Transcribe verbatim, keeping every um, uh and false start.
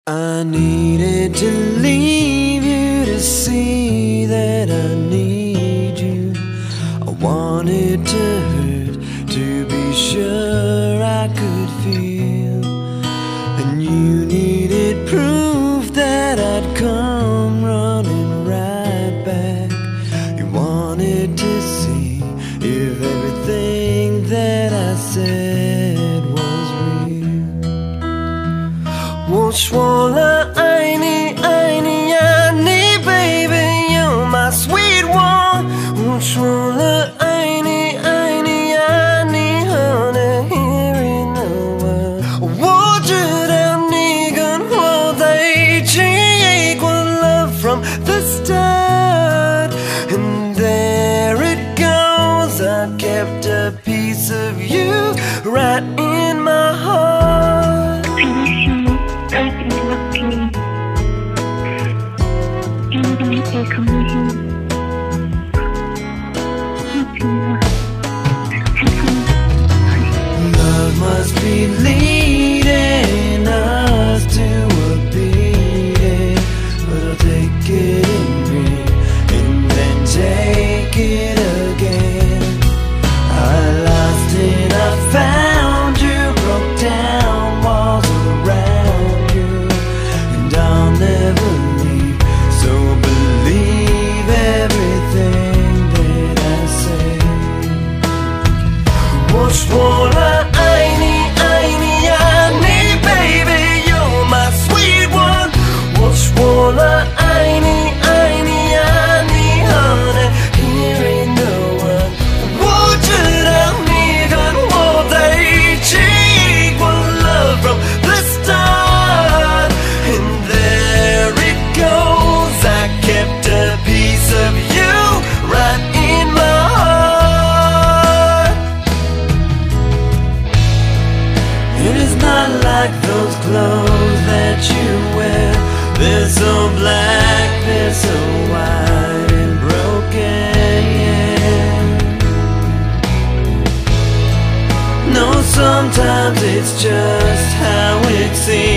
I needed to leave you to see that I need you. I wanted to hurt to be sure I could feel. And you needed proof that I'd come running right back. You wanted to see if everything that I said was real. Won't wanna eine, eine, eine, baby, you're my sweet one. Won't wanna eine, eine, eine, honey, here in the world. Won't you down, nigga, hold each equal love from the start. And there it goes, I kept a piece of you right in my heart. Love must be leading us to a beating, but I'll take it in green and then take it again. I lost and I found you, broke down walls around you, and I'll never leave. So believe everything that I say. What's wanna eine, eine, eine, baby, you're my sweet one. What's wanna eine, eine, eine, honey, here in the world. Won't you down, nigga, won't they equal love from the start? And there it goes, I kept a piece of you right in my heart. It is not like those clothes that you wear. They're so black, they're so white and broken, yeah. No, sometimes it's just how it seems.